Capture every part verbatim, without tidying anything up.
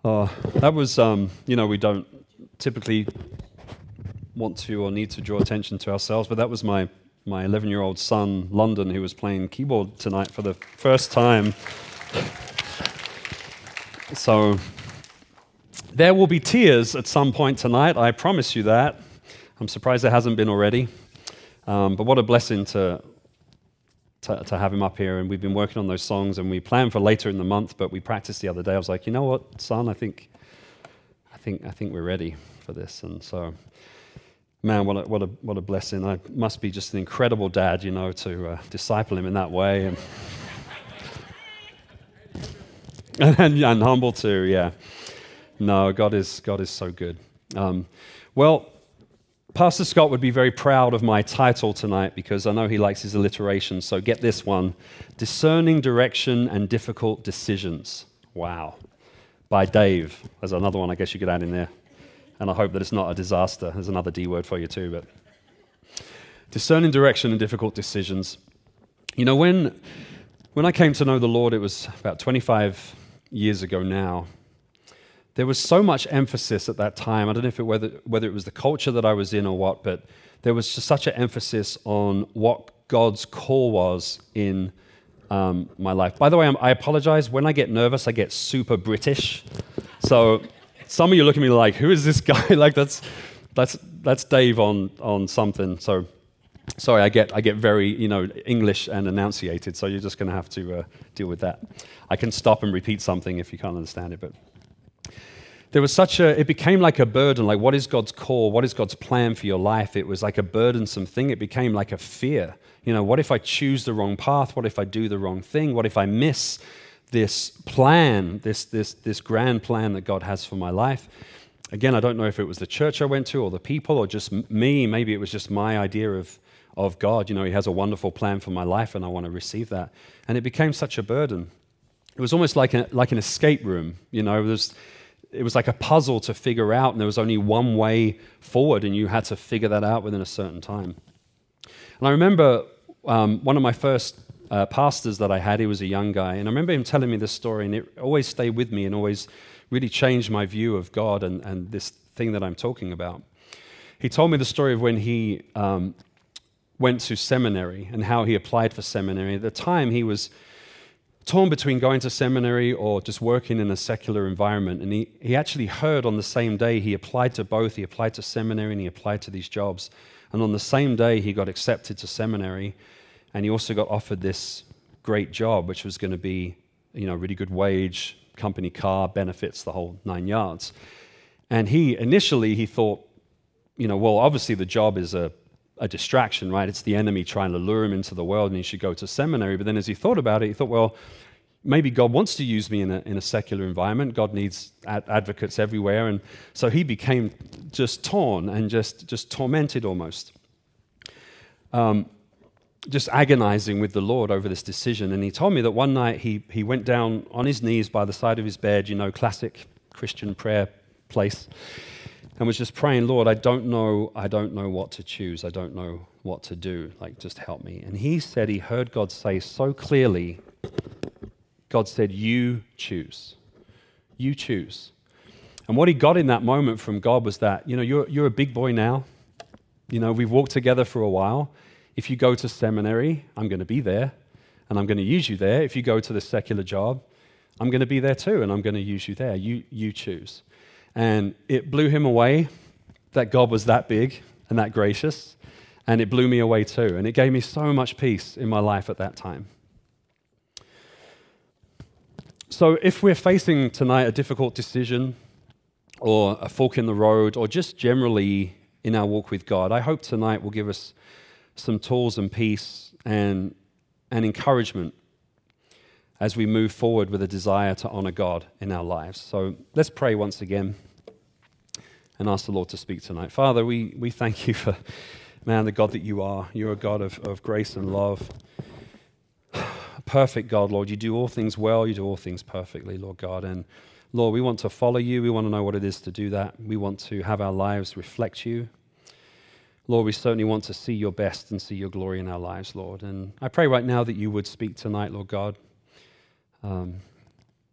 Uh, that was, um, you know, we don't typically want to or need to draw attention to ourselves, but that was my my eleven-year-old son, London, who was playing keyboard tonight for the first time. So there will be tears at some point tonight, I promise you that. I'm surprised there hasn't been already. Um, but what a blessing to, to to have him up here, and we've been working on those songs, and we planned for later in the month, but we practiced the other day. I was like, you know what, son, I think, I think, I think we're ready for this, and so, man, what a what a what a blessing! I must be just an incredible dad, you know, to uh, disciple him in that way, and and, and humble too. Yeah, no, God is God is so good. Um, well. Pastor Scott would be very proud of my title tonight because I know he likes his alliteration, so get this one. Discerning Direction and Difficult Decisions. Wow. By Dave. There's another one I guess you could add in there. And I hope that it's not a disaster. There's another D word for you too. But Discerning Direction and Difficult Decisions. You know, when, when I came to know the Lord, it was about twenty-five years ago now. There was so much emphasis at that time. I don't know if it, whether, whether it was the culture that I was in or what, but there was just such an emphasis on what God's call was in um, my life. By the way, I'm, I apologize. When I get nervous, I get super British. So some of you look at me like, who is this guy? Like that's that's that's Dave on on something. So sorry, I get I get very you know English and enunciated. So you're just going to have to uh, deal with that. I can stop and repeat something if you can't understand it, but. There was such a, it became like a burden, like what is God's call? What is God's plan for your life? It was like a burdensome thing. It became like a fear. You know, what if I choose the wrong path? What if I do the wrong thing? What if I miss this plan, this this this grand plan that God has for my life? Again, I don't know if it was the church I went to or the people or just me. Maybe it was just my idea of, of God. You know, he has a wonderful plan for my life and I want to receive that. And it became such a burden. It was almost like, a, like an escape room. You know, there's... It was like a puzzle to figure out, and there was only one way forward, and you had to figure that out within a certain time. And I remember um, one of my first uh, pastors that I had, he was a young guy, and I remember him telling me this story, and it always stayed with me and always really changed my view of God and, and this thing that I'm talking about. He told me the story of when he um, went to seminary and how he applied for seminary. At the time, he was torn between going to seminary or just working in a secular environment. And he, he actually heard on the same day, he applied to both. He applied to seminary and he applied to these jobs. And on the same day, he got accepted to seminary. And he also got offered this great job, which was going to be, you know, really good wage, company car, benefits, the whole nine yards. And he, initially, he thought, you know, well, obviously the job is a a distraction, right? It's the enemy trying to lure him into the world and he should go to seminary. But then as he thought about it, he thought, well, maybe God wants to use me in a, in a secular environment. God needs ad- advocates everywhere. And so he became just torn and just, just tormented almost. Um, just agonizing with the Lord over this decision. And he told me that one night he, he went down on his knees by the side of his bed, you know, classic Christian prayer place, and was just praying, Lord, I don't know, I don't know what to choose. I don't know what to do. Like, just help me. And he said he heard God say so clearly, God said, you choose. You choose. And what he got in that moment from God was that, you know, you're, you're a big boy now. You know, we've walked together for a while. If you go to seminary, I'm going to be there, and I'm going to use you there. If you go to the secular job, I'm going to be there too, and I'm going to use you there. You, you choose. And it blew him away that God was that big and that gracious. And it blew me away too. And it gave me so much peace in my life at that time. So if we're facing tonight a difficult decision or a fork in the road or just generally in our walk with God, I hope tonight will give us some tools and peace and, and encouragement as we move forward with a desire to honor God in our lives. So let's pray once again and ask the Lord to speak tonight. Father, we, we thank you for, man, the God that you are. You're a God of, of grace and love. A perfect God, Lord. You do all things well. You do all things perfectly, Lord God. And Lord, we want to follow you. We want to know what it is to do that. We want to have our lives reflect you. Lord, we certainly want to see your best and see your glory in our lives, Lord. And I pray right now that you would speak tonight, Lord God. Um,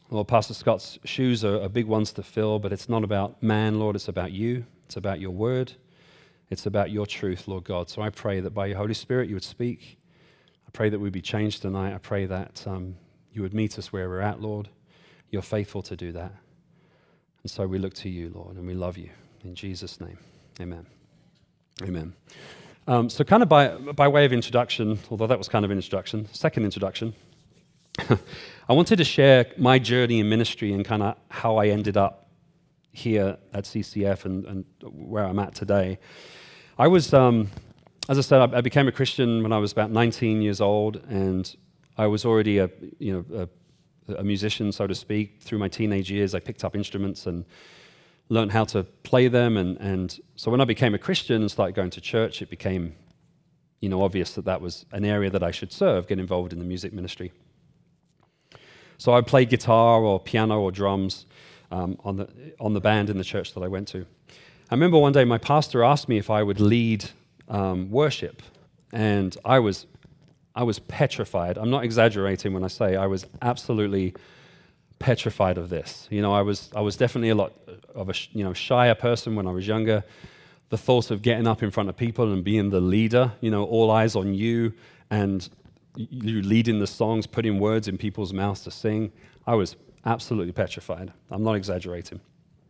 Lord, Pastor Scott's shoes are, are big ones to fill, but it's not about man, Lord. It's about you. It's about your word. It's about your truth, Lord God. So I pray that by your Holy Spirit you would speak. I pray that we'd be changed tonight. I pray that um, you would meet us where we're at, Lord. You're faithful to do that. And so we look to you, Lord, and we love you. In Jesus' name, amen. Amen. Um, so kind of by, by way of introduction, although that was kind of an introduction, second introduction, I wanted to share my journey in ministry and kind of how I ended up here at C C F and, and where I'm at today. I was, um, as I said, I, I became a Christian when I was about nineteen years old, and I was already a, you know, a, a musician, so to speak. Through my teenage years, I picked up instruments and learned how to play them, and, and so when I became a Christian and started going to church, it became, you know, obvious that that was an area that I should serve, get involved in the music ministry. So I played guitar or piano or drums um, on the on the band in the church that I went to. I remember one day my pastor asked me if I would lead um, worship, and I was I was petrified. I'm not exaggerating when I say I was absolutely petrified of this. You know, I was I was definitely a lot of a you know shyer person when I was younger. The thought of getting up in front of people and being the leader, you know, all eyes on you, and you leading the songs, putting words in people's mouths to sing. I was absolutely petrified. I'm not exaggerating.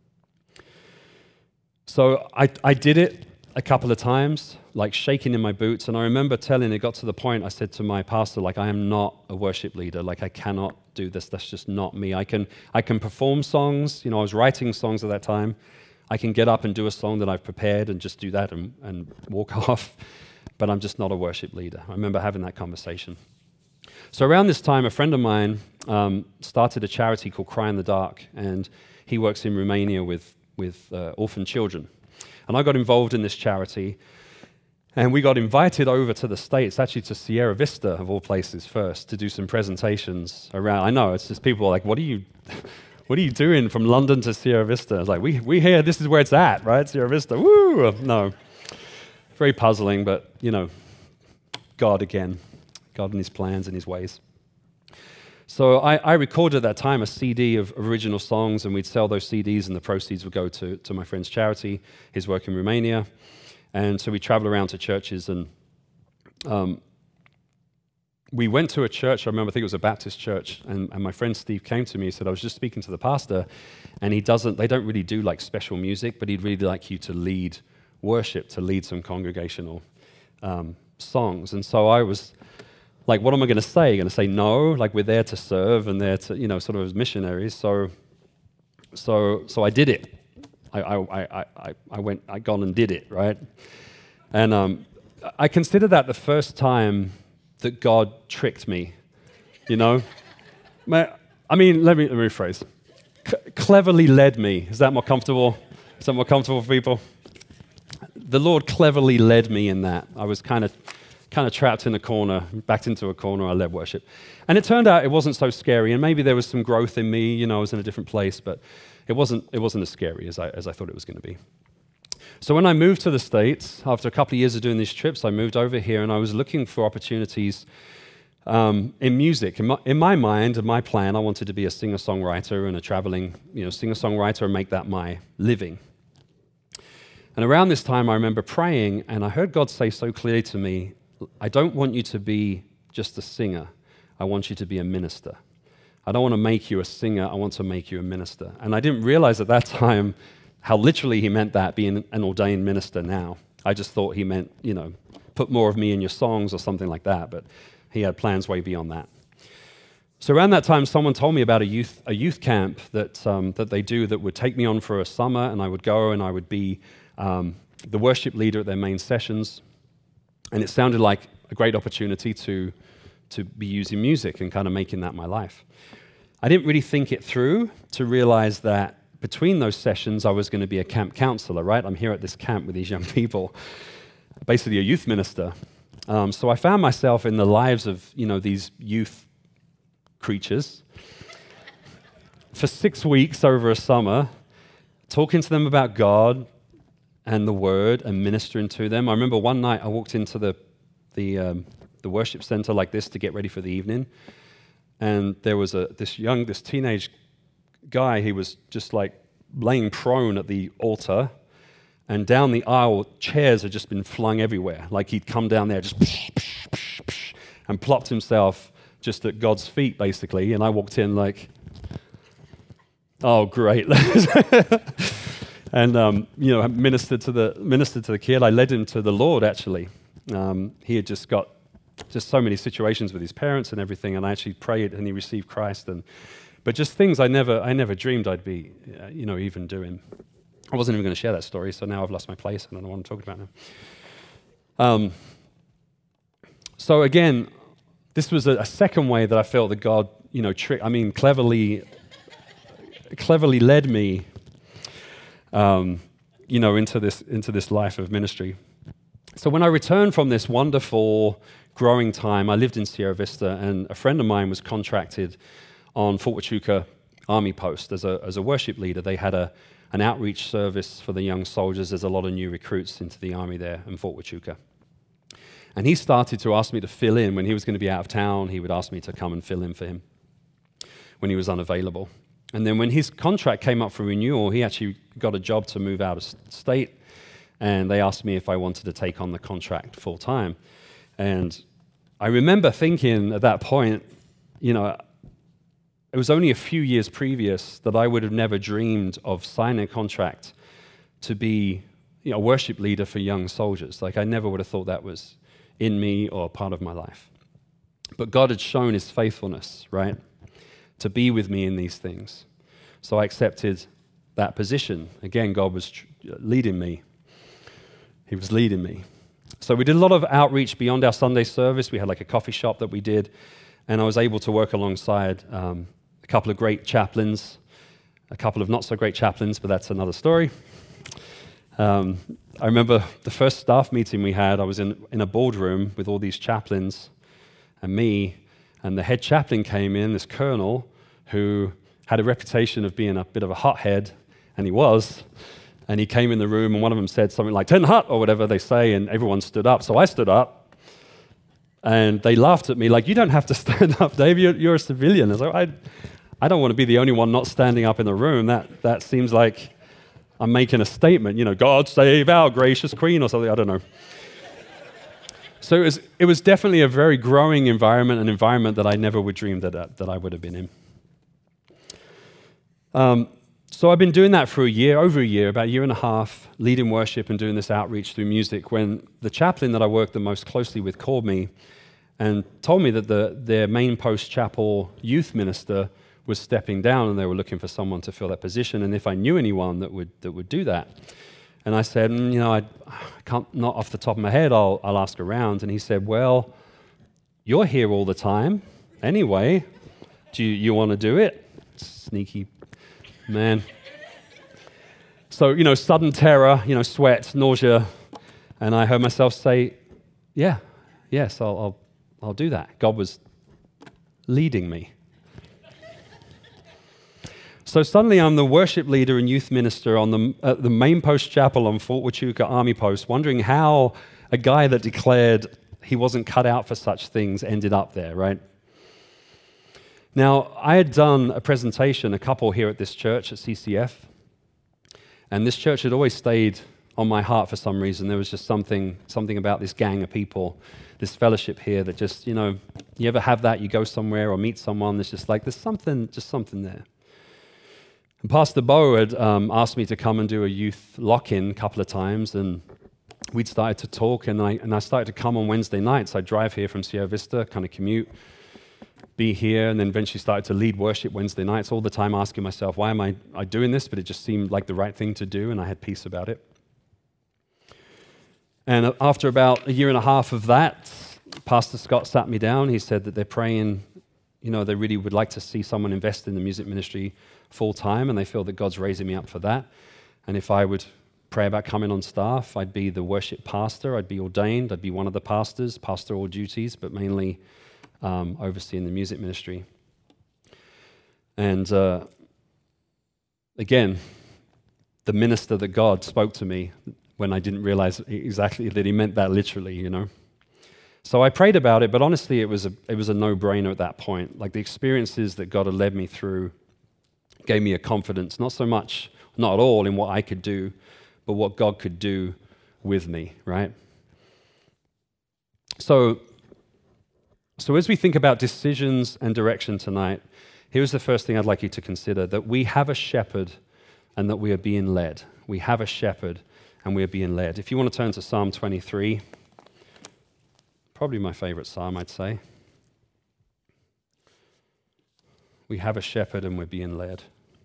So I, I did it a couple of times, like shaking in my boots. And I remember telling, it got to the point, I said to my pastor, like, I am not a worship leader. Like, I cannot do this. That's just not me. I can, I can perform songs. You know, I was writing songs at that time. I can get up and do a song that I've prepared and just do that and, and walk off. But I'm just not a worship leader. I remember having that conversation. So around this time, a friend of mine um, started a charity called Cry in the Dark, and he works in Romania with, with uh, orphan children. And I got involved in this charity, and we got invited over to the States, actually to Sierra Vista, of all places, first, to do some presentations around. I know, it's just people are like, what are you... What are you doing from London to Sierra Vista? I was like, we we hear this is where it's at, right? Sierra Vista, woo! No. Very puzzling, but, you know, God again. God and his plans and his ways. So I, I recorded at that time a C D of original songs, and we'd sell those C Ds, and the proceeds would go to, to my friend's charity, his work in Romania. And so we traveled around to churches, and um, we went to a church. I remember, I think it was a Baptist church, and, and my friend Steve came to me. He said, I was just speaking to the pastor, and he doesn't, they don't really do like special music, but he'd really like you to lead worship, to lead some congregational um, songs. And so I was like, what am I going to say? Going to say no? Like, we're there to serve and there to, you know, sort of as missionaries. So, so, so I did it. I, I, I, I, I went, I gone and did it, right? And um, I consider that the first time that God tricked me, you know? I mean, let me, let me rephrase. C- cleverly led me. Is that more comfortable? Is that more comfortable for people? The Lord cleverly led me in that. I was kind of kind of trapped in a corner, backed into a corner. I led worship. And it turned out it wasn't so scary, and maybe there was some growth in me. You know, I was in a different place, but it wasn't it wasn't as scary as I, as I thought it was going to be. So when I moved to the States, after a couple of years of doing these trips, I moved over here, and I was looking for opportunities um, in music. In my, in my mind, in my plan, I wanted to be a singer-songwriter and a traveling, you know, singer-songwriter and make that my living. And around this time, I remember praying, and I heard God say so clearly to me, I don't want you to be just a singer. I want you to be a minister. I don't want to make you a singer. I want to make you a minister. And I didn't realize at that time how literally he meant that, being an ordained minister now. I just thought he meant, you know, put more of me in your songs or something like that, but he had plans way beyond that. So around that time, someone told me about a youth a youth camp that um, that they do that would take me on for a summer, and I would go and I would be um, the worship leader at their main sessions. And it sounded like a great opportunity to to be using music and kind of making that my life. I didn't really think it through to realize that between those sessions, I was going to be a camp counselor, right? I'm here at this camp with these young people, basically a youth minister. Um, so I found myself in the lives of, you know, these youth creatures for six weeks over a summer, talking to them about God and the Word and ministering to them. I remember one night I walked into the the, um, the worship center like this to get ready for the evening, and there was a this young, this teenage guy, he was just like laying prone at the altar, and down the aisle, chairs had just been flung everywhere. Like he'd come down there just psh, psh, psh, psh, and plopped himself just at God's feet, basically. And I walked in like, oh, great. And, um, you know, ministered to the ministered to the kid. I led him to the Lord, actually. Um, he had just got just so many situations with his parents and everything, and I actually prayed, and he received Christ. And but just things I never I never dreamed I'd be, uh, you know, even doing. I wasn't even going to share that story, so now I've lost my place. I don't know what I'm talking about now. Um, so again, this was a, a second way that I felt that God, you know, tri- I mean, cleverly, cleverly led me, um, you know, into this into this life of ministry. So when I returned from this wonderful growing time, I lived in Sierra Vista, and a friend of mine was contracted on Fort Huachuca Army Post as a as a worship leader. They had a an outreach service for the young soldiers. There's a lot of new recruits into the army there in Fort Huachuca. And he started to ask me to fill in. When he was going to be out of town, he would ask me to come and fill in for him when he was unavailable. And then when his contract came up for renewal, he actually got a job to move out of state, and they asked me if I wanted to take on the contract full time. And I remember thinking at that point, you know, it was only a few years previous that I would have never dreamed of signing a contract to be, you know, a worship leader for young soldiers. Like, I never would have thought that was in me or part of my life. But God had shown his faithfulness, right, to be with me in these things. So I accepted that position. Again, God was tr- leading me. He was leading me. So we did a lot of outreach beyond our Sunday service. We had like a coffee shop that we did, and I was able to work alongside um, a couple of great chaplains, a couple of not so great chaplains, but that's another story. Um, I remember the first staff meeting we had, I was in, in a boardroom with all these chaplains and me, and the head chaplain came in, this colonel, who had a reputation of being a bit of a hothead, and he was, and he came in the room, and one of them said something like, "Ten hut," or whatever they say, and everyone stood up. So I stood up, and they laughed at me like, "You don't have to stand up, Dave, you're, you're a civilian." I was like, I, I don't want to be the only one not standing up in the room. That that seems like I'm making a statement, you know, "God save our gracious queen," or something, I don't know. So it was, it was definitely a very growing environment, an environment that I never would dream that, uh, that I would have been in. Um, so I've been doing that for a year, over a year, about a year and a half, leading worship and doing this outreach through music, when the chaplain that I worked the most closely with called me and told me that the, their main post chapel youth minister was stepping down, and they were looking for someone to fill that position, and if I knew anyone that would that would do that. And I said, mm, you know, I, I can't, not off the top of my head, I'll, I'll ask around. And he said, "Well, you're here all the time anyway. Do you, you want to do it?" Sneaky man. So, you know, sudden terror, you know, sweat, nausea, and I heard myself say, yeah, yes, I'll, I'll, I'll do that. God was leading me. So suddenly I'm the worship leader and youth minister on the, uh, the main post chapel on Fort Huachuca Army Post, wondering how a guy that declared he wasn't cut out for such things ended up there, right? Now, I had done a presentation, a couple here at this church at C C F, and this church had always stayed on my heart for some reason. There was just something, something about this gang of people, this fellowship here that just, you know, you ever have that, you go somewhere or meet someone, there's just like, there's something, just something there. And Pastor Bo had um, asked me to come and do a youth lock-in a couple of times, and we'd started to talk, and I, and I started to come on Wednesday nights. I'd drive here from Sierra Vista, kind of commute, be here, and then eventually started to lead worship Wednesday nights, all the time asking myself, why am I, I doing this? But it just seemed like the right thing to do, and I had peace about it. And after about a year and a half of that, Pastor Scott sat me down. He said that they're praying, you know, they really would like to see someone invest in the music ministry full time, and they feel that God's raising me up for that. And if I would pray about coming on staff, I'd be the worship pastor, I'd be ordained, I'd be one of the pastors, pastoral duties, but mainly um, overseeing the music ministry. And uh, again, the minister that God spoke to me when I didn't realize exactly that he meant that literally, you know. So I prayed about it, but honestly, it was a it was a no-brainer at that point. Like, the experiences that God had led me through gave me a confidence, not so much, not at all in what I could do, but what God could do with me, right? So, so as we think about decisions and direction tonight, here's the first thing I'd like you to consider, that we have a shepherd and that we are being led. We have a shepherd and we are being led. If you want to turn to Psalm twenty-three, probably my favorite psalm, I'd say. We have a shepherd and we're being led.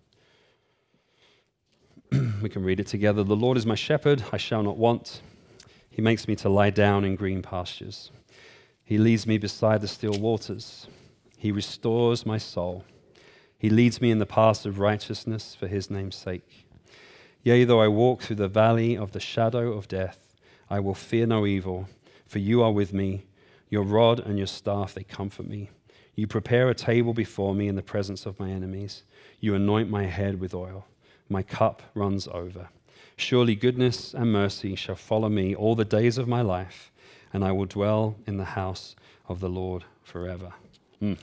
We can read it together. The Lord is my shepherd, I shall not want. He makes me to lie down in green pastures. He leads me beside the still waters. He restores my soul. He leads me in the paths of righteousness for his name's sake. Yea, though I walk through the valley of the shadow of death, I will fear no evil, for you are with me. Your rod and your staff, they comfort me. You prepare a table before me in the presence of my enemies. You anoint my head with oil. My cup runs over. Surely goodness and mercy shall follow me all the days of my life, and I will dwell in the house of the Lord forever. Mm.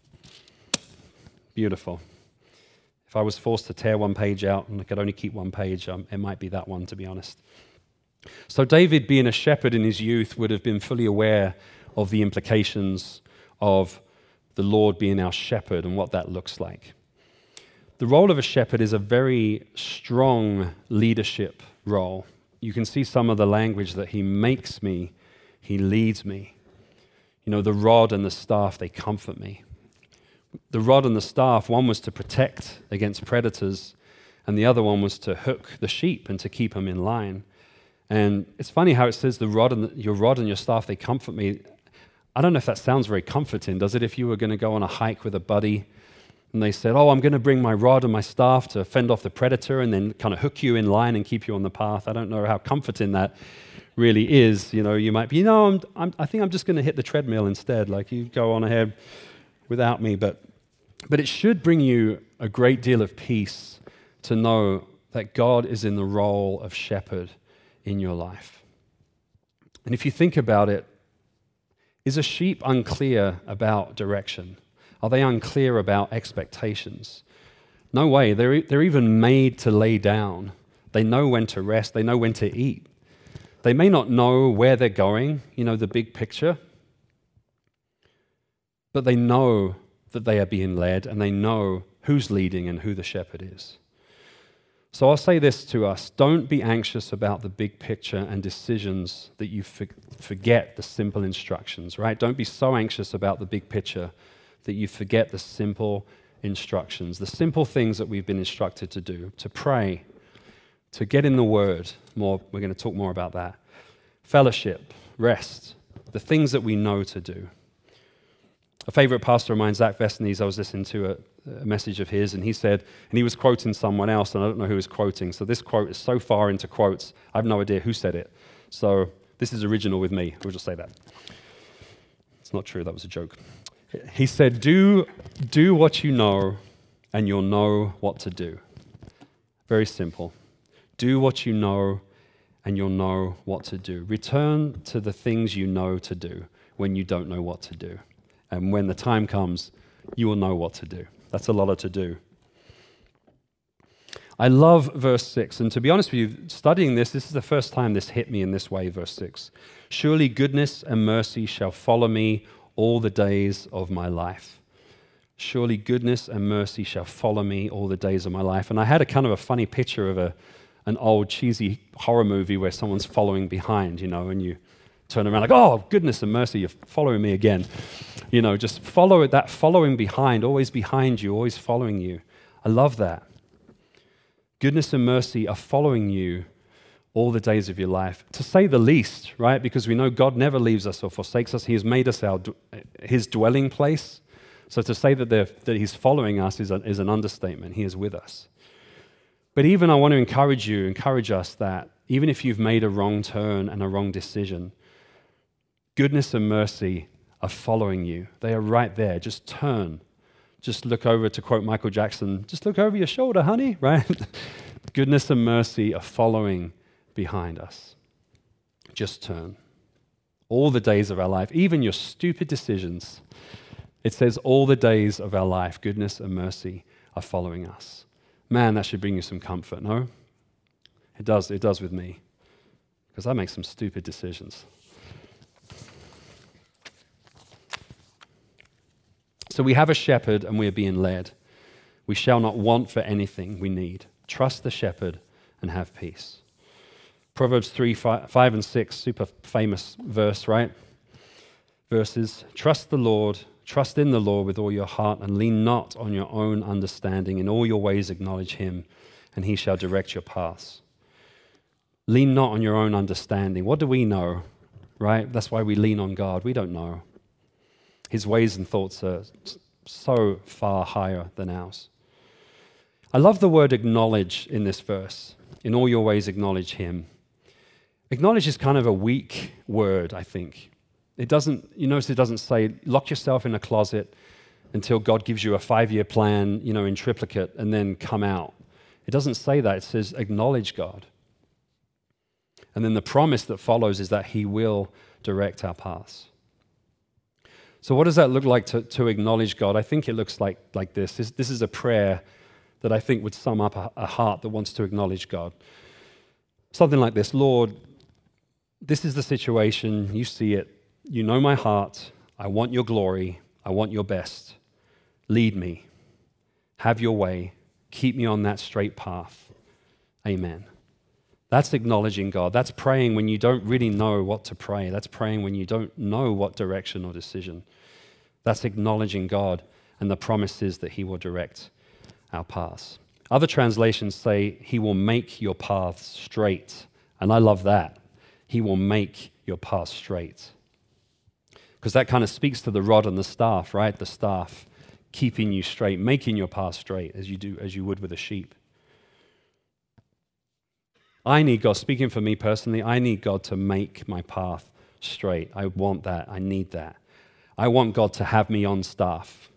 Beautiful. If I was forced to tear one page out and I could only keep one page, um, it might be that one, to be honest. So David, being a shepherd in his youth, would have been fully aware of the implications of the Lord being our shepherd and what that looks like. The role of a shepherd is a very strong leadership role. You can see some of the language that he makes me, he leads me. You know, the rod and the staff, they comfort me. The rod and the staff, one was to protect against predators, and the other one was to hook the sheep and to keep them in line. And it's funny how it says the rod and the, your rod and your staff, they comfort me. I don't know if that sounds very comforting, does it? If you were going to go on a hike with a buddy, and they said, oh, I'm going to bring my rod and my staff to fend off the predator and then kind of hook you in line and keep you on the path. I don't know how comforting that really is. You know, you might be, you know, I'm, I'm, I think I'm just going to hit the treadmill instead. Like, you go on ahead without me. But, but it should bring you a great deal of peace to know that God is in the role of shepherd in your life. And if you think about it, is a sheep unclear about direction? Are they unclear about expectations? No way. They're, they're even made to lay down. They know when to rest. They know when to eat. They may not know where they're going, you know, the big picture, but they know that they are being led, and they know who's leading and who the shepherd is. So I'll say this to us: don't be anxious about the big picture and decisions that you for- forget the simple instructions, right? Don't be so anxious about the big picture that you forget the simple instructions, the simple things that we've been instructed to do, to pray, to get in the Word. More, we're going to talk more about that. Fellowship, rest, the things that we know to do. A favorite pastor of mine, Zach Vestnes, I was listening to a, a message of his, and he said, and he was quoting someone else, and I don't know who he was quoting, so this quote is so far into quotes, I have no idea who said it. So this is original with me. We'll just say that. It's not true, that was a joke. He said, do, do what you know, and you'll know what to do. Very simple. Do what you know, and you'll know what to do. Return to the things you know to do when you don't know what to do. And when the time comes, you will know what to do. That's a lot of to do. I love verse six, and to be honest with you, studying this, this is the first time this hit me in this way, verse six. Surely goodness and mercy shall follow me all the days of my life. Surely goodness and mercy shall follow me all the days of my life. And I had a kind of a funny picture of a an old cheesy horror movie where someone's following behind, you know, and you turn around like, oh, goodness and mercy, you're following me again. You know, just follow it, that following behind, always behind you, always following you. I love that. Goodness and mercy are following you all the days of your life, to say the least, right? Because we know God never leaves us or forsakes us. He has made us our His dwelling place. So to say that, that He's following us is, a, is an understatement. He is with us. But even I want to encourage you, encourage us that even if you've made a wrong turn and a wrong decision, goodness and mercy are following you. They are right there. Just turn. Just look over, to quote Michael Jackson, just look over your shoulder, honey, right? Goodness and mercy are following behind us. Just turn. All the days of our life, even your stupid decisions, it says all the days of our life, goodness and mercy are following us. Man, that should bring you some comfort, no? It does, it does with me. Because I make some stupid decisions. So we have a shepherd and we are being led. We shall not want for anything we need. Trust the shepherd and have peace. Proverbs three, five and six, super famous verse, right? Verses. Trust the Lord, trust in the Lord with all your heart and lean not on your own understanding. In all your ways acknowledge him and he shall direct your paths. Lean not on your own understanding. What do we know, right? That's why we lean on God. We don't know. His ways and thoughts are so far higher than ours. I love the word acknowledge in this verse. In all your ways acknowledge him. Acknowledge is kind of a weak word, I think. It doesn't, you notice it doesn't say lock yourself in a closet until God gives you a five-year plan, you know, in triplicate and then come out. It doesn't say that. It says acknowledge God. And then the promise that follows is that he will direct our paths. So what does that look like to, to acknowledge God? I think it looks like, like this. this. This is a prayer that I think would sum up a, a heart that wants to acknowledge God. Something like this: Lord, this is the situation. You see it. You know my heart. I want your glory. I want your best. Lead me. Have your way. Keep me on that straight path. Amen. That's acknowledging God. That's praying when you don't really know what to pray. That's praying when you don't know what direction or decision. That's acknowledging God and the promises that he will direct our paths. Other translations say he will make your paths straight. And I love that. He will make your paths straight. Because that kind of speaks to the rod and the staff, right? The staff keeping you straight, making your path straight as you do, as you would with a sheep. I need God, speaking for me personally, I need God to make my path straight. I want that. I need that. I want God to have me on staff.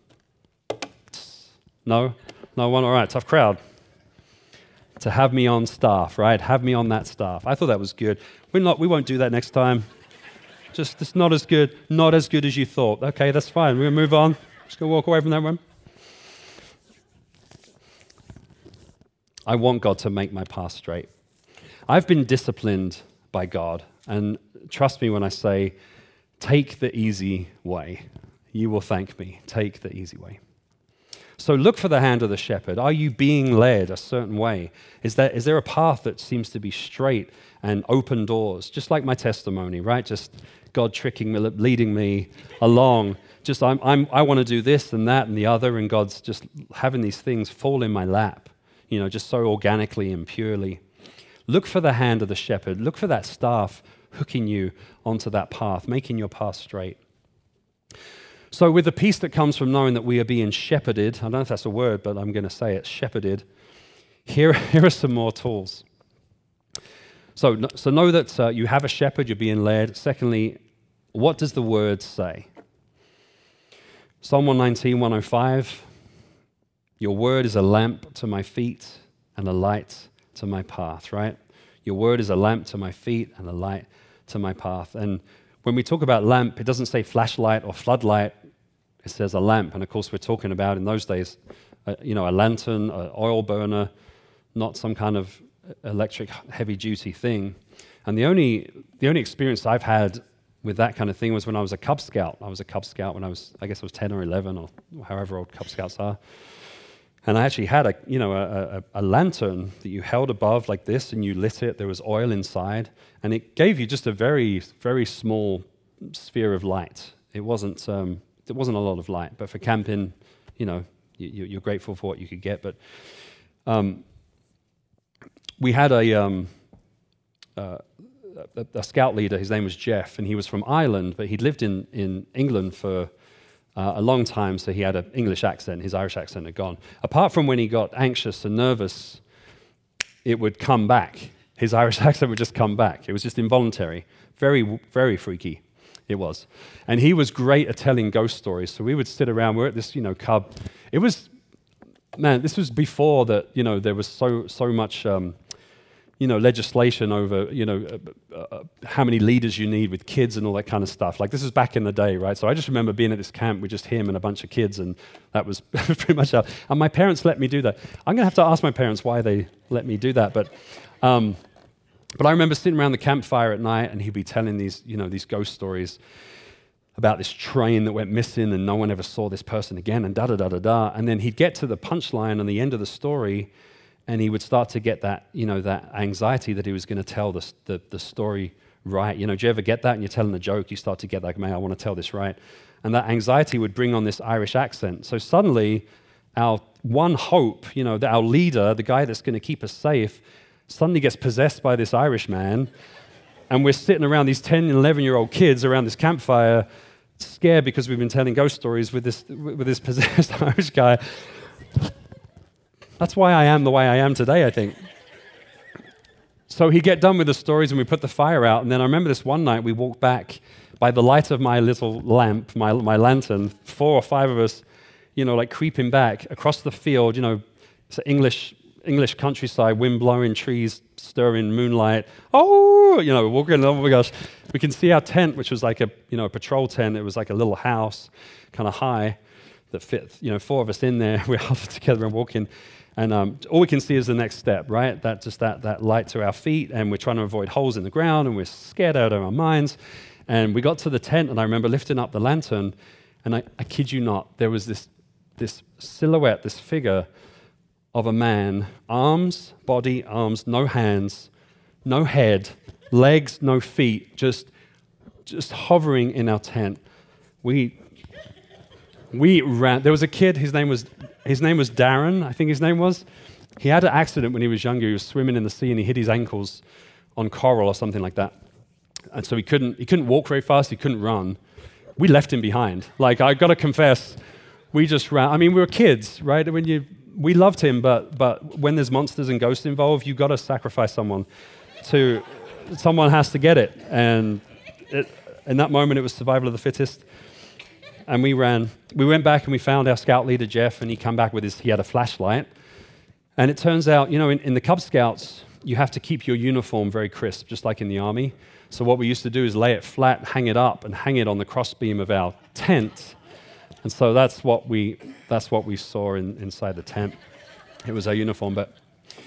No? No one? All right, tough crowd. To have me on staff, right? Have me on that staff. I thought that was good. We're not, we won't do that next time. Just, it's not as good, not as good as you thought. Okay, that's fine. We're going to move on. Just go walk away from that one. I want God to make my path straight. I've been disciplined by God, and trust me when I say, take the easy way. You will thank me. Take the easy way. So look for the hand of the shepherd. Are you being led a certain way? Is there, is there a path that seems to be straight and open doors? Just like my testimony, right? Just God tricking me, leading me along. Just I'm, I'm, I want to do this and that and the other, and God's just having these things fall in my lap, you know, just so organically and purely. Look for the hand of the shepherd. Look for that staff hooking you onto that path, making your path straight. So with the peace that comes from knowing that we are being shepherded, I don't know if that's a word, but I'm going to say it, shepherded, here, here are some more tools. So, so know that uh, you have a shepherd, you're being led. Secondly, what does the word say? Psalm one nineteen, one oh five, your word is a lamp to my feet and a light to my path, right? Your word is a lamp to my feet and a light to my path. And when we talk about lamp, it doesn't say flashlight or floodlight. It says a lamp. And of course, we're talking about in those days, uh, you know, a lantern, an oil burner, not some kind of electric heavy-duty thing. And the only the only experience I've had with that kind of thing was when I was a Cub Scout. I was a Cub Scout when I was, I guess I was ten or eleven or however old Cub Scouts are. And I actually had a, you know, a, a, a lantern that you held above like this, and you lit it. There was oil inside, and it gave you just a very, very small sphere of light. It wasn't, um, it wasn't a lot of light, but for camping, you know, you, you're grateful for what you could get. But um, we had a, um, uh, a a scout leader. His name was Jeff, and he was from Ireland, but he'd lived in in England for Uh, a long time, so he had an English accent. His Irish accent had gone. Apart from when he got anxious and nervous, it would come back. His Irish accent would just come back. It was just involuntary. Very, very freaky, it was. And he was great at telling ghost stories. So we would sit around. We're at this, you know, Cub. It was, man, this was before that, you know, there was so so much um, you know, legislation over, you know, uh, uh, how many leaders you need with kids and all that kind of stuff. Like, this is back in the day, right? So I just remember being at this camp with just him and a bunch of kids, and that was pretty much how. And my parents let me do that. I'm going to have to ask my parents why they let me do that. But um, but I remember sitting around the campfire at night, and he'd be telling these, you know, these ghost stories about this train that went missing, and no one ever saw this person again, and da-da-da-da-da. And then he'd get to the punchline on the end of the story, and he would start to get that, you know, that anxiety that he was going to tell the, the the story right. You know, do you ever get that? And you're telling a joke, you start to get like, man, I want to tell this right. And that anxiety would bring on this Irish accent. So suddenly, our one hope, you know, that our leader, the guy that's going to keep us safe, suddenly gets possessed by this Irish man. And we're sitting around these ten and eleven-year-old kids around this campfire, scared because we've been telling ghost stories with this with this possessed Irish guy. That's why I am the way I am today, I think. So he'd get done with the stories, and we put the fire out. And then I remember this one night, we walked back by the light of my little lamp, my, my lantern, four or five of us, you know, like creeping back across the field, you know, it's an English, English countryside, wind blowing, trees stirring, moonlight. Oh, you know, walking, oh my gosh. We can see our tent, which was like a, you know, a patrol tent. It was like a little house, kind of high, that fit, you know, four of us in there. We're huddled together and walking. And um, all we can see is the next step, right? That just that that light to our feet, and we're trying to avoid holes in the ground, and we're scared out of our minds. And we got to the tent, and I remember lifting up the lantern, and I, I kid you not, there was this this silhouette, this figure of a man, arms, body, arms, no hands, no head, legs, no feet, just just hovering in our tent. We we ran. There was a kid. His name was. His name was Darren, I think his name was. He had an accident when he was younger. He was swimming in the sea and he hit his ankles on coral or something like that. And so he couldn't he couldn't walk very fast, he couldn't run. We left him behind. Like, I got to confess, we just ran. I mean, we were kids, right? When you we loved him, but but when there's monsters and ghosts involved, you got to sacrifice someone to someone has to get it. And it, in that moment it was survival of the fittest. And we ran. We went back and we found our scout leader, Jeff, and he came back with his, he had a flashlight. And it turns out, you know, in, in the Cub Scouts, you have to keep your uniform very crisp, just like in the Army. So what we used to do is lay it flat, hang it up, and hang it on the crossbeam of our tent. And so that's what we, that's what we saw in, inside the tent. It was our uniform. But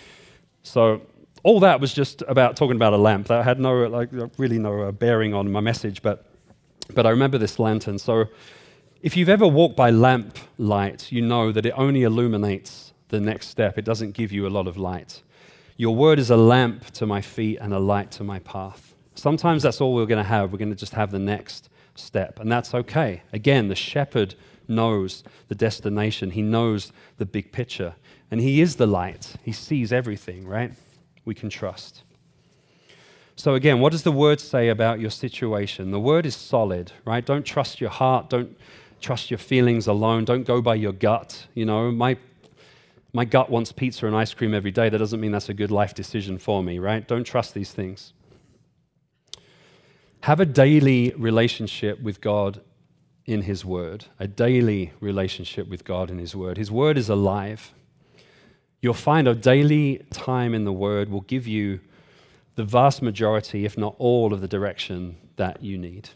so all that was just about talking about a lamp. That had no, like, really no uh, bearing on my message. But, but I remember this lantern. So if you've ever walked by lamp light, you know that it only illuminates the next step. It doesn't give you a lot of light. Your word is a lamp to my feet and a light to my path. Sometimes that's all we're going to have. We're going to just have the next step, and that's okay. Again, the shepherd knows the destination. He knows the big picture, and he is the light. He sees everything, right? We can trust. So again, what does the word say about your situation? The word is solid, right? Don't trust your heart. Don't trust your feelings alone. Don't go by your gut. You know, my my gut wants pizza and ice cream every day. That doesn't mean that's a good life decision for me, right? Don't trust these things. Have a daily relationship with God in His Word. A daily relationship with God in His Word. His Word is alive. You'll find a daily time in the Word will give you the vast majority, if not all, of the direction that you need.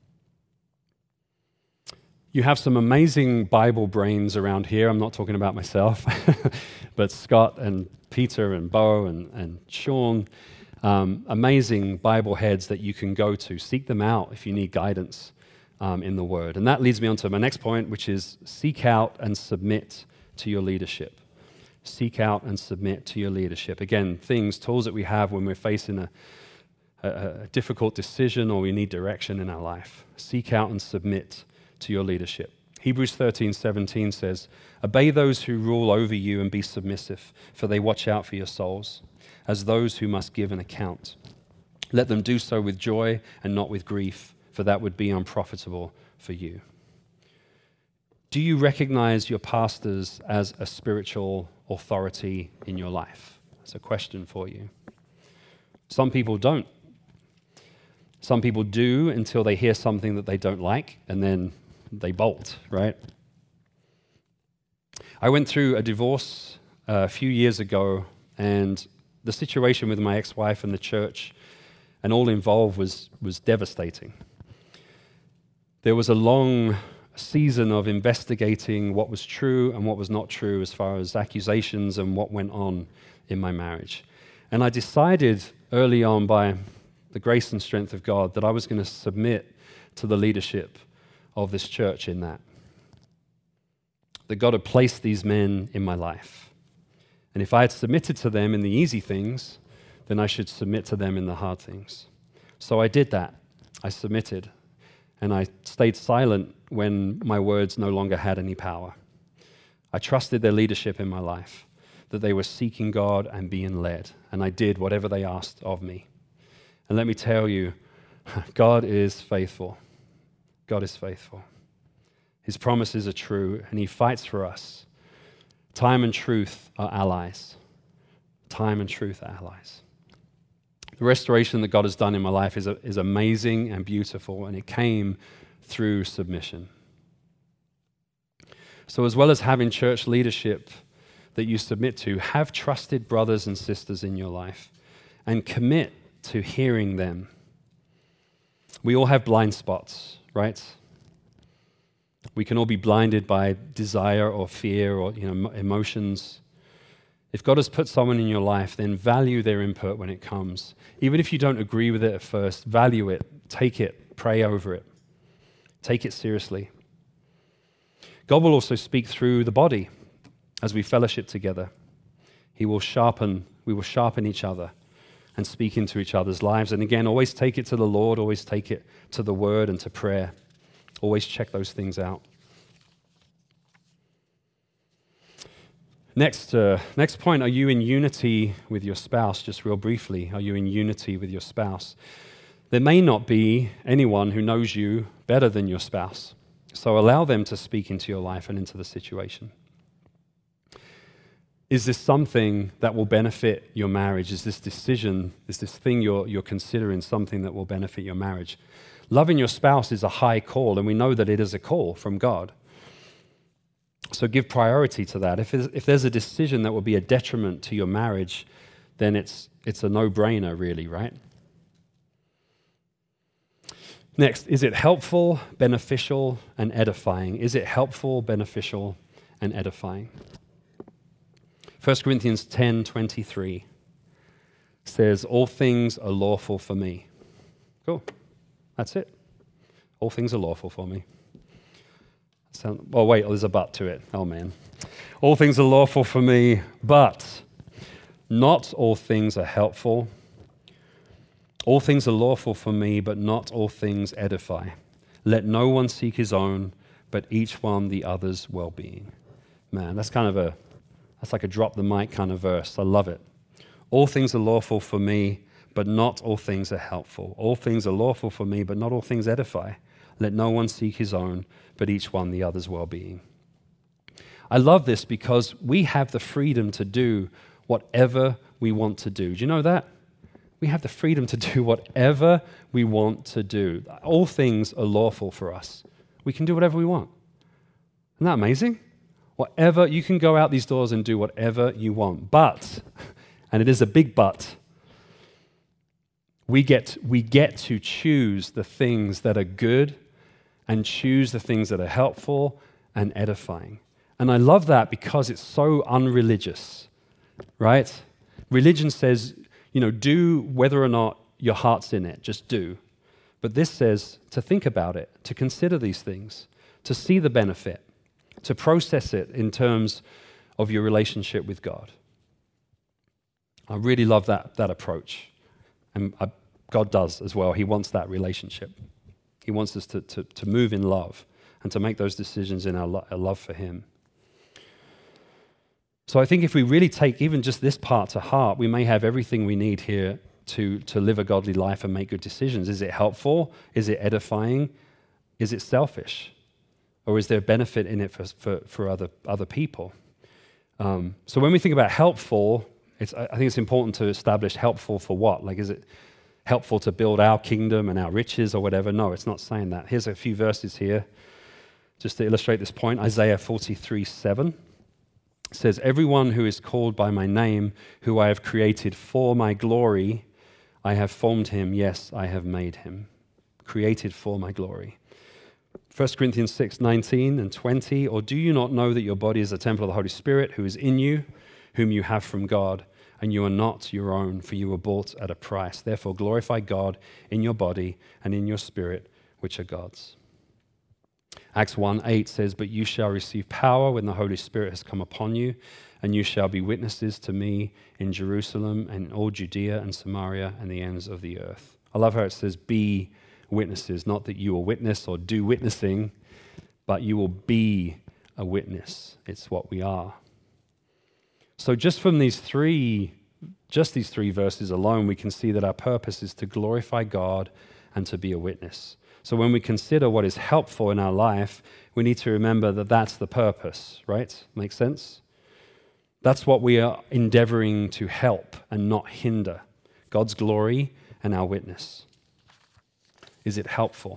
You have some amazing Bible brains around here. I'm not talking about myself, but Scott and Peter and Bo and, and Sean, um, amazing Bible heads that you can go to. Seek them out if you need guidance um, in the Word. And that leads me on to my next point, which is seek out and submit to your leadership. Seek out and submit to your leadership. Again, things, tools that we have when we're facing a, a, a difficult decision or we need direction in our life. Seek out and submit to your leadership. Hebrews thirteen seventeen says, obey those who rule over you and be submissive, for they watch out for your souls, as those who must give an account. Let them do so with joy and not with grief, for that would be unprofitable for you. Do you recognize your pastors as a spiritual authority in your life? That's a question for you. Some people don't. Some people do until they hear something that they don't like, and then they bolt, right? I went through a divorce uh, a few years ago, and the situation with my ex-wife and the church and all involved was, was devastating. There was a long season of investigating what was true and what was not true as far as accusations and what went on in my marriage. And I decided early on, by the grace and strength of God, that I was going to submit to the leadership of this church in that. That God had placed these men in my life. And if I had submitted to them in the easy things, then I should submit to them in the hard things. So I did that. I submitted. And I stayed silent when my words no longer had any power. I trusted their leadership in my life, that they were seeking God and being led. And I did whatever they asked of me. And let me tell you, God is faithful. God is faithful. His promises are true, and he fights for us. Time and truth are allies. Time and truth are allies. The restoration that God has done in my life is, is amazing and beautiful, and it came through submission. So as well as having church leadership that you submit to, have trusted brothers and sisters in your life and commit to hearing them. We all have blind spots, right? We can all be blinded by desire or fear or you know emotions. If God has put someone in your life, then value their input when it comes. Even if you don't agree with it at first, value it, take it, pray over it. Take it seriously. God will also speak through the body as we fellowship together. He will sharpen, we will sharpen each other and speak into each other's lives. And again, always take it to the Lord, always take it to the Word and to prayer. Always check those things out. Next, uh, next point, are you in unity with your spouse? Just real briefly, are you in unity with your spouse? There may not be anyone who knows you better than your spouse, so allow them to speak into your life and into the situation. Is this something that will benefit your marriage? Is this decision, is this thing you're, you're considering something that will benefit your marriage? Loving your spouse is a high call, and we know that it is a call from God. So give priority to that. If, if there's a decision that will be a detriment to your marriage, then it's, it's a no-brainer, really, right? Next, is it helpful, beneficial, and edifying? Is it helpful, beneficial, and edifying? First Corinthians ten twenty-three says, all things are lawful for me. Cool. That's it. All things are lawful for me. Sound, oh, wait, there's a but to it. Oh, man. All things are lawful for me, but not all things are helpful. All things are lawful for me, but not all things edify. Let no one seek his own, but each one the other's well-being. Man, that's kind of a, that's like a drop the mic kind of verse. I love it. All things are lawful for me, but not all things are helpful. All things are lawful for me, but not all things edify. Let no one seek his own, but each one the other's well-being. I love this because we have the freedom to do whatever we want to do. Do you know that? We have the freedom to do whatever we want to do. All things are lawful for us. We can do whatever we want. Isn't that amazing? Whatever, you can go out these doors and do whatever you want. But, and it is a big but, we get, we get to choose the things that are good and choose the things that are helpful and edifying. And I love that because it's so unreligious, right? Religion says, you know, do whether or not your heart's in it, just do. But this says to think about it, to consider these things, to see the benefit, to process it in terms of your relationship with God. I really love that, that approach. And I, God does as well. He wants that relationship. He wants us to, to, to move in love and to make those decisions in our, lo- our love for him. So I think if we really take even just this part to heart, we may have everything we need here to, to live a godly life and make good decisions. Is it helpful? Is it edifying? Is it selfish? Or is there benefit in it for, for, for other, other people? Um, so when we think about helpful, it's, I think it's important to establish helpful for what? Like, is it helpful to build our kingdom and our riches or whatever? No, it's not saying that. Here's a few verses here just to illustrate this point. Isaiah forty-three seven. It says, everyone who is called by my name, who I have created for my glory, I have formed him. Yes, I have made him. Created for my glory. First Corinthians six, nineteen and twenty, or do you not know that your body is a temple of the Holy Spirit who is in you, whom you have from God, and you are not your own, for you were bought at a price. Therefore glorify God in your body and in your spirit, which are God's. Acts one eight says, but you shall receive power when the Holy Spirit has come upon you, and you shall be witnesses to me in Jerusalem and in all Judea and Samaria and the ends of the earth. I love how it says be witnesses, not that you will witness or do witnessing, but you will be a witness. It's what we are. So just from these three, just these three verses alone, we can see that our purpose is to glorify God and to be a witness. So when we consider what is helpful in our life, we need to remember that that's the purpose, right? Make sense? That's what we are endeavoring to help and not hinder. God's glory and our witness. Is it helpful?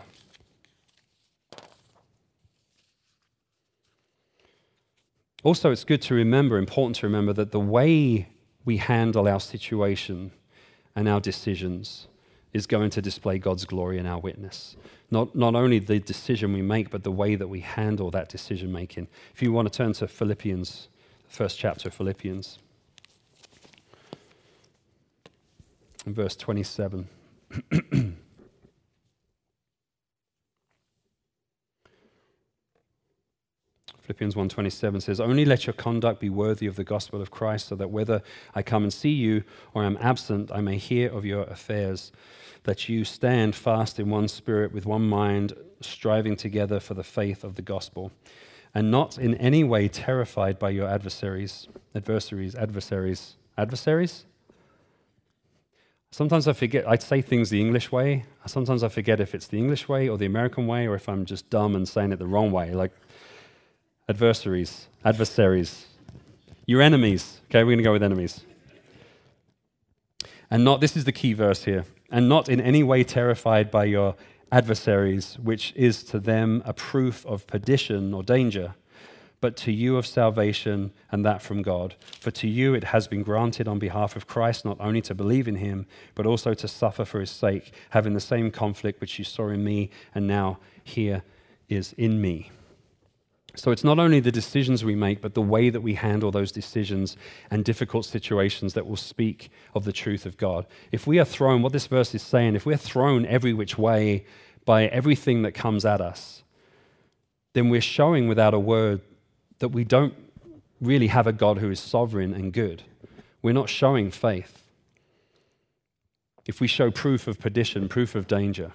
Also, it's good to remember, important to remember, that the way we handle our situation and our decisions is going to display God's glory in our witness. Not, not only the decision we make, but the way that we handle that decision making. If you want to turn to Philippians, the first chapter of Philippians, in verse twenty-seven. Philippians one twenty-seven says, only let your conduct be worthy of the gospel of Christ, so that whether I come and see you or am absent, I may hear of your affairs, that you stand fast in one spirit with one mind, striving together for the faith of the gospel, and not in any way terrified by your adversaries, adversaries, adversaries, adversaries? Sometimes I forget, I say things the English way. Sometimes I forget if it's the English way or the American way, or if I'm just dumb and saying it the wrong way. Like, adversaries, adversaries, your enemies. Okay, we're going to go with enemies. And not, this is the key verse here, and not in any way terrified by your adversaries, which is to them a proof of perdition or danger, but to you of salvation, and that from God. For to you it has been granted on behalf of Christ not only to believe in him, but also to suffer for his sake, having the same conflict which you saw in me, and now here is in me. So it's not only the decisions we make, but the way that we handle those decisions and difficult situations that will speak of the truth of God. If we are thrown, what this verse is saying, if we're thrown every which way by everything that comes at us, then we're showing without a word that we don't really have a God who is sovereign and good. We're not showing faith. If we show proof of perdition, proof of danger,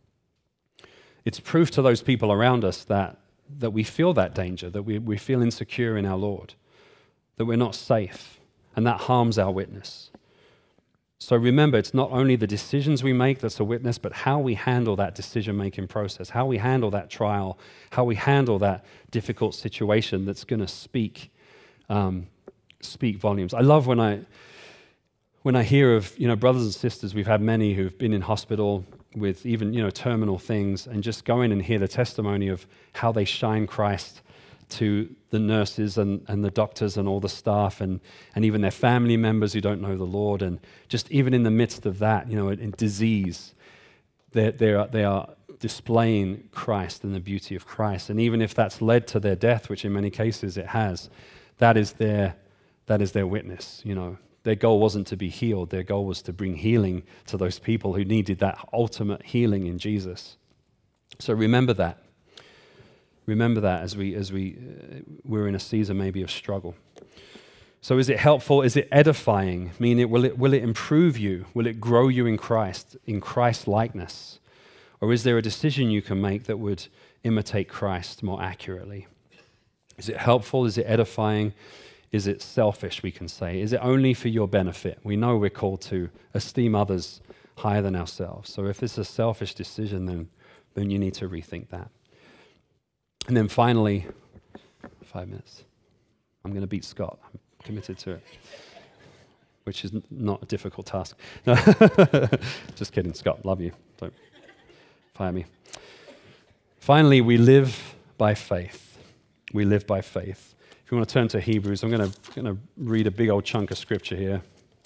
it's proof to those people around us that that we feel that danger, that we, we feel insecure in our Lord, that we're not safe, and that harms our witness. So remember, it's not only the decisions we make that's a witness, but how we handle that decision-making process, how we handle that trial, how we handle that difficult situation that's going to speak um, speak volumes. I love when I when I hear of, you know, brothers and sisters, we've had many who've been in hospital with even, you know, terminal things, and just go in and hear the testimony of how they shine Christ to the nurses and, and the doctors and all the staff, and, and even their family members who don't know the Lord. And just even in the midst of that, you know, in disease, they they are, they are displaying Christ and the beauty of Christ. And even if that's led to their death, which in many cases it has, that is their that is their witness, you know. Their goal wasn't to be healed. Their goal was to bring healing to those people who needed that ultimate healing in Jesus. So remember that. Remember that as we as we uh, we're in a season maybe of struggle. So is it helpful? Is it edifying? I mean, it, will it will it improve you? Will it grow you in Christ, in Christ likeness? Or is there a decision you can make that would imitate Christ more accurately? Is it helpful? Is it edifying? Is it selfish, we can say? Is it only for your benefit? We know we're called to esteem others higher than ourselves. So if it's a selfish decision, then, then you need to rethink that. And then finally, five minutes. I'm going to beat Scott. I'm committed to it, which is not a difficult task. No. Just kidding, Scott. Love you. Don't fire me. Finally, we live by faith. We live by faith. If you want to turn to Hebrews, I'm going to, going to read a big old chunk of scripture here.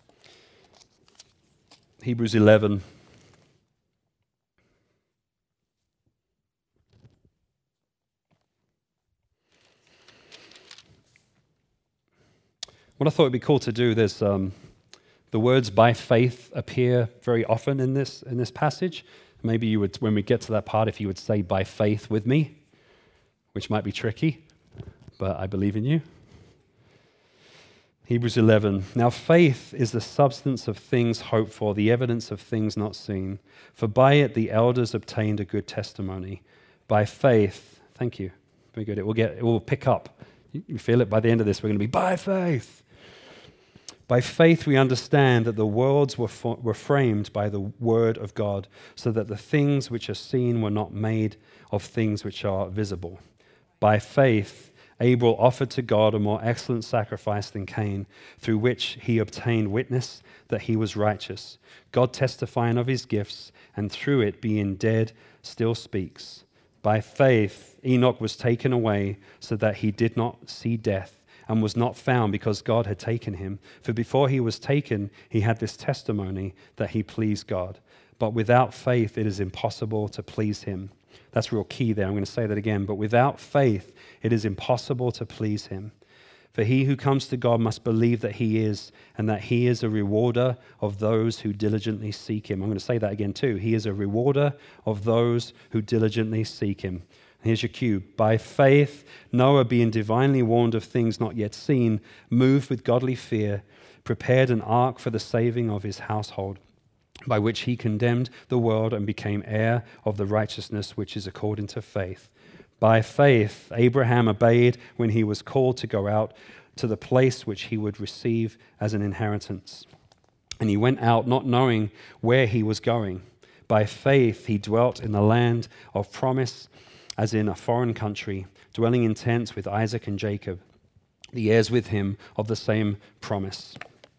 Hebrews eleven. What I thought would be cool to do, there's um, the words by faith appear very often in this in this passage. Maybe you would, when we get to that part, if you would say by faith with me, which might be tricky, but I believe in you. Hebrews eleven. Now faith is the substance of things hoped for, the evidence of things not seen. For by it the elders obtained a good testimony. By faith, thank you, very good. It will get, it will pick up. You feel it by the end of this. We're going to be by faith. By faith we understand that the worlds were for, were framed by the word of God, so that the things which are seen were not made of things which are visible. By faith Abel offered to God a more excellent sacrifice than Cain, through which he obtained witness that he was righteous, God testifying of his gifts, and through it, being dead, still speaks. By faith Enoch was taken away so that he did not see death, and was not found because God had taken him. For before he was taken, he had this testimony that he pleased God. But without faith it is impossible to please him. That's real key there. I'm going to say that again. But without faith, it is impossible to please him. For he who comes to God must believe that he is, and that he is a rewarder of those who diligently seek him. I'm going to say that again too. He is a rewarder of those who diligently seek him. And here's your cue. By faith, Noah, being divinely warned of things not yet seen, moved with godly fear, prepared an ark for the saving of his household, by which he condemned the world and became heir of the righteousness which is according to faith. By faith, Abraham obeyed when he was called to go out to the place which he would receive as an inheritance. And he went out not knowing where he was going. By faith, he dwelt in the land of promise as in a foreign country, dwelling in tents with Isaac and Jacob, the heirs with him of the same promise.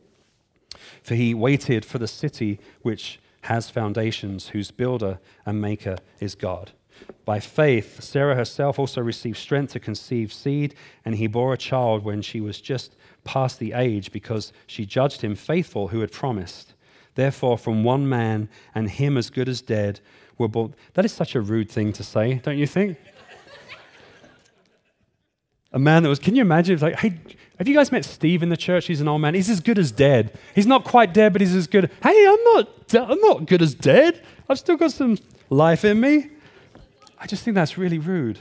For he waited for the city which has foundations, whose builder and maker is God. By faith, Sarah herself also received strength to conceive seed, and he bore a child when she was just past the age, because she judged him faithful who had promised. Therefore, from one man, and him as good as dead, were born. That is such a rude thing to say, don't you think? A man that was, can you imagine? It's like, hey, have you guys met Steve in the church? He's an old man. He's as good as dead. He's not quite dead, but he's as good. Hey, I'm not, I'm not good as dead. I've still got some life in me. I just think that's really rude.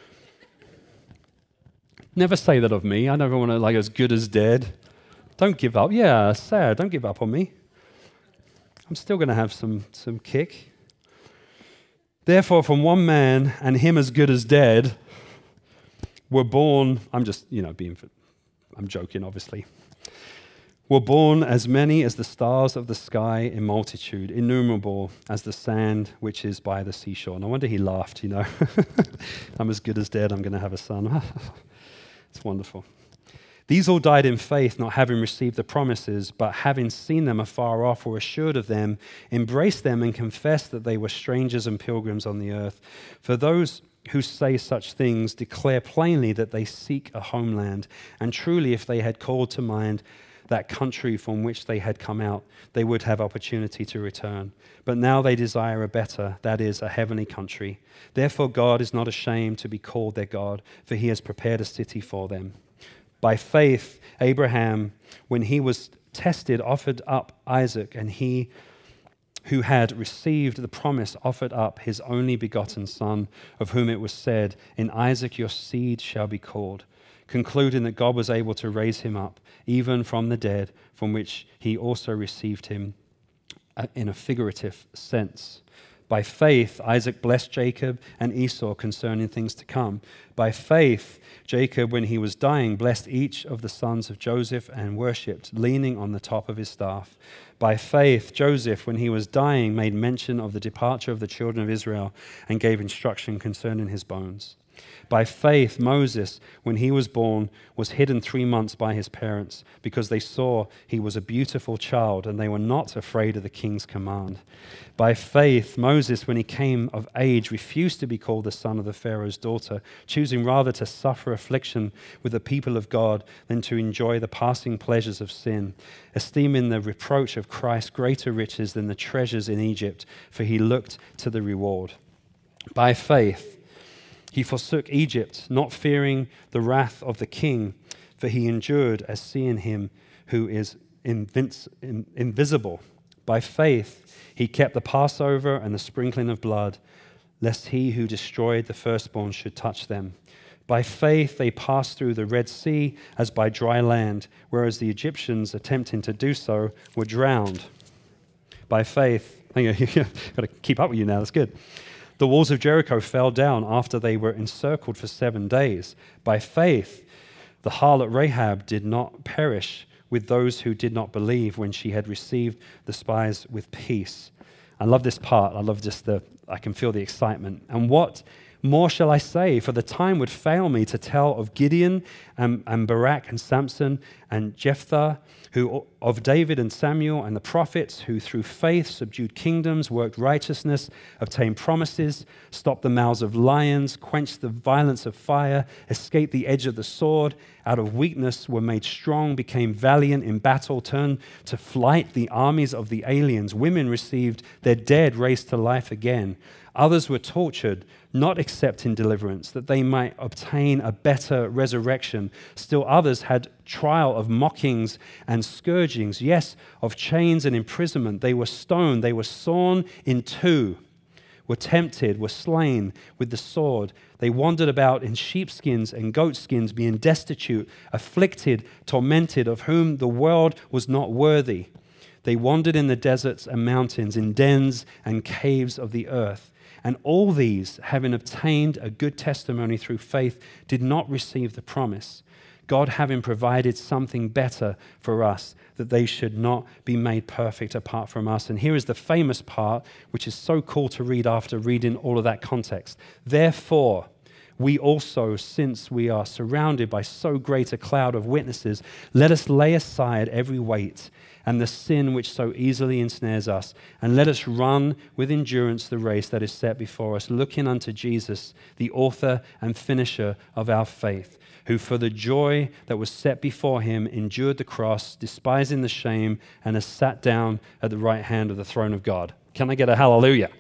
Never say that of me. I never want to, like, as good as dead. Don't give up. Yeah, sad. Don't give up on me. I'm still going to have some, some kick. Therefore, from one man, and him as good as dead, were born, I'm just, you know, being, I'm joking, obviously, were born as many as the stars of the sky in multitude, innumerable as the sand which is by the seashore. And I wonder he laughed, you know. I'm as good as dead, I'm going to have a son. It's wonderful. These all died in faith, not having received the promises, but having seen them afar off, were assured of them, embraced them, and confessed that they were strangers and pilgrims on the earth. For those who say such things declare plainly that they seek a homeland. And truly, if they had called to mind that country from which they had come out, they would have opportunity to return. But now they desire a better, that is, a heavenly country. Therefore God is not ashamed to be called their God, for he has prepared a city for them. By faith, Abraham, when he was tested, offered up Isaac, and he who had received the promise offered up his only begotten son, of whom it was said, in Isaac your seed shall be called, concluding that God was able to raise him up, even from the dead, from which he also received him in a figurative sense. By faith, Isaac blessed Jacob and Esau concerning things to come. By faith, Jacob, when he was dying, blessed each of the sons of Joseph and worshipped, leaning on the top of his staff. By faith, Joseph, when he was dying, made mention of the departure of the children of Israel and gave instruction concerning his bones. By faith, Moses, when he was born, was hidden three months by his parents because they saw he was a beautiful child and they were not afraid of the king's command. By faith, Moses, when he came of age, refused to be called the son of the Pharaoh's daughter, choosing rather to suffer affliction with the people of God than to enjoy the passing pleasures of sin, esteeming the reproach of Christ greater riches than the treasures in Egypt, for he looked to the reward. By faith, he forsook Egypt, not fearing the wrath of the king, for he endured as seeing him who is invinci- in, invisible. By faith, he kept the Passover and the sprinkling of blood, lest he who destroyed the firstborn should touch them. By faith, they passed through the Red Sea as by dry land, whereas the Egyptians, attempting to do so, were drowned. By faith, I've got to keep up with you now, that's good. The walls of Jericho fell down after they were encircled for seven days. By faith, the harlot Rahab did not perish with those who did not believe when she had received the spies with peace. I love this part. I love just the, I can feel the excitement. And what more shall I say? For the time would fail me to tell of Gideon and, and Barak and Samson and Jephthah, who of David and Samuel and the prophets, who through faith subdued kingdoms, worked righteousness, obtained promises, stopped the mouths of lions, quenched the violence of fire, escaped the edge of the sword, out of weakness were made strong, became valiant in battle, turned to flight the armies of the aliens. Women received their dead raised to life again. Others were tortured, not accepting deliverance, that they might obtain a better resurrection. Still others had trial of mockings and scourgings, yes, of chains and imprisonment. They were stoned, they were sawn in two, were tempted, were slain with the sword. They wandered about in sheepskins and goatskins, being destitute, afflicted, tormented, of whom the world was not worthy. They wandered in the deserts and mountains, in dens and caves of the earth. And all these, having obtained a good testimony through faith, did not receive the promise, God having provided something better for us, that they should not be made perfect apart from us. And here is the famous part, which is so cool to read after reading all of that context. Therefore, we also, since we are surrounded by so great a cloud of witnesses, let us lay aside every weight and the sin which so easily ensnares us, and let us run with endurance the race that is set before us, looking unto Jesus, the author and finisher of our faith, who for the joy that was set before him endured the cross, despising the shame, and has sat down at the right hand of the throne of God. Can I get a hallelujah?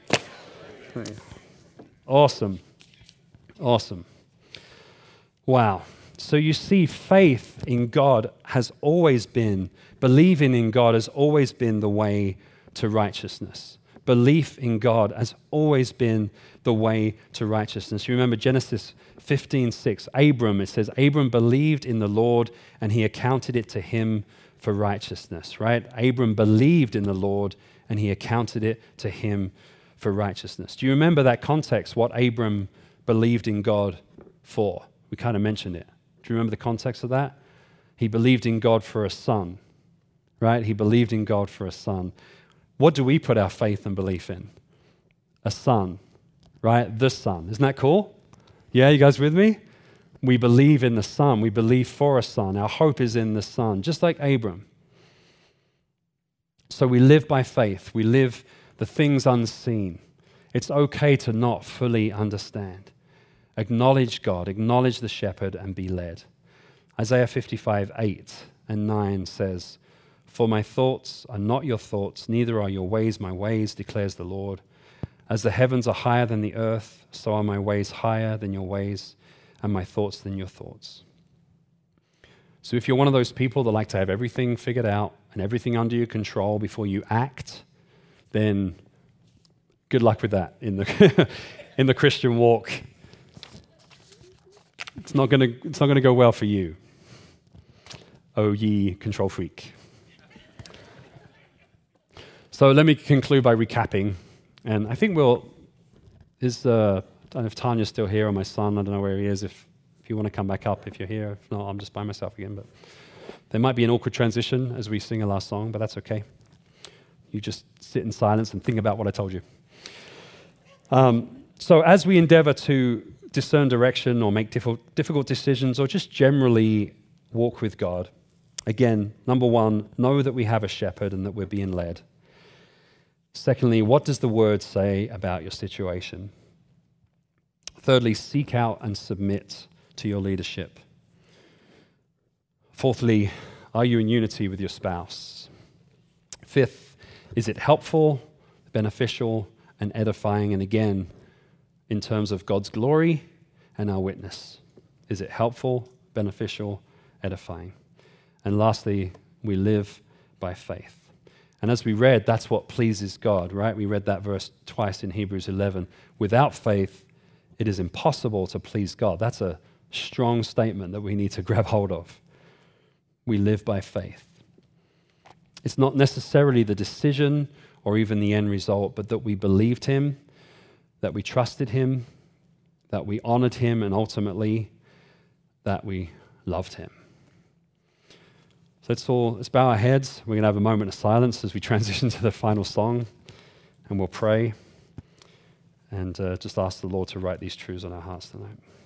Awesome. Awesome. Wow. So you see, faith in God has always been, believing in God has always been the way to righteousness. Belief in God has always been the way to righteousness. You remember Genesis fifteen six, Abram, it says, Abram believed in the Lord and he accounted it to him for righteousness, right? Abram believed in the Lord and he accounted it to him for righteousness. Do you remember that context, what Abram believed in God for? We kind of mentioned it. Do you remember the context of that? He believed in God for a son, right? He believed in God for a son. What do we put our faith and belief in? A son, right? The Son. Isn't that cool? Yeah, you guys with me? We believe in the Son. We believe for a son. Our hope is in the Son, just like Abram. So we live by faith. We live the things unseen. It's okay to not fully understand. Acknowledge God, acknowledge the shepherd, and be led. Isaiah fifty-five, eight and nine says, For my thoughts are not your thoughts, neither are your ways my ways, declares the Lord. As the heavens are higher than the earth, so are my ways higher than your ways, and my thoughts than your thoughts. So if you're one of those people that like to have everything figured out and everything under your control before you act, then good luck with that in the in the Christian walk. It's not gonna it's not gonna go well for you. Oh ye control freak. So let me conclude by recapping, and I think we'll is uh, I don't know if Tanya's still here or my son. I don't know where he is. If if you want to come back up, if you're here. If not, I'm just by myself again. But there might be an awkward transition as we sing a last song, but that's okay. You just sit in silence and think about what I told you. Um, so as we endeavor to discern direction or make diffi- difficult decisions or just generally walk with God, again, number one, know that we have a shepherd and that we're being led. Secondly, what does the word say about your situation? Thirdly, seek out and submit to your leadership. Fourthly, are you in unity with your spouse? Fifth, is it helpful, beneficial, and edifying? And again, in terms of God's glory and our witness. Is it helpful, beneficial, edifying? And lastly, we live by faith. And as we read, that's what pleases God, right? We read that verse twice in Hebrews eleven. Without faith, it is impossible to please God. That's a strong statement that we need to grab hold of. We live by faith. It's not necessarily the decision or even the end result, but that we believed him, that we trusted him, that we honored him, and ultimately that we loved him. So let's all let's bow our heads. We're going to have a moment of silence as we transition to the final song, and we'll pray and uh, just ask the Lord to write these truths on our hearts tonight.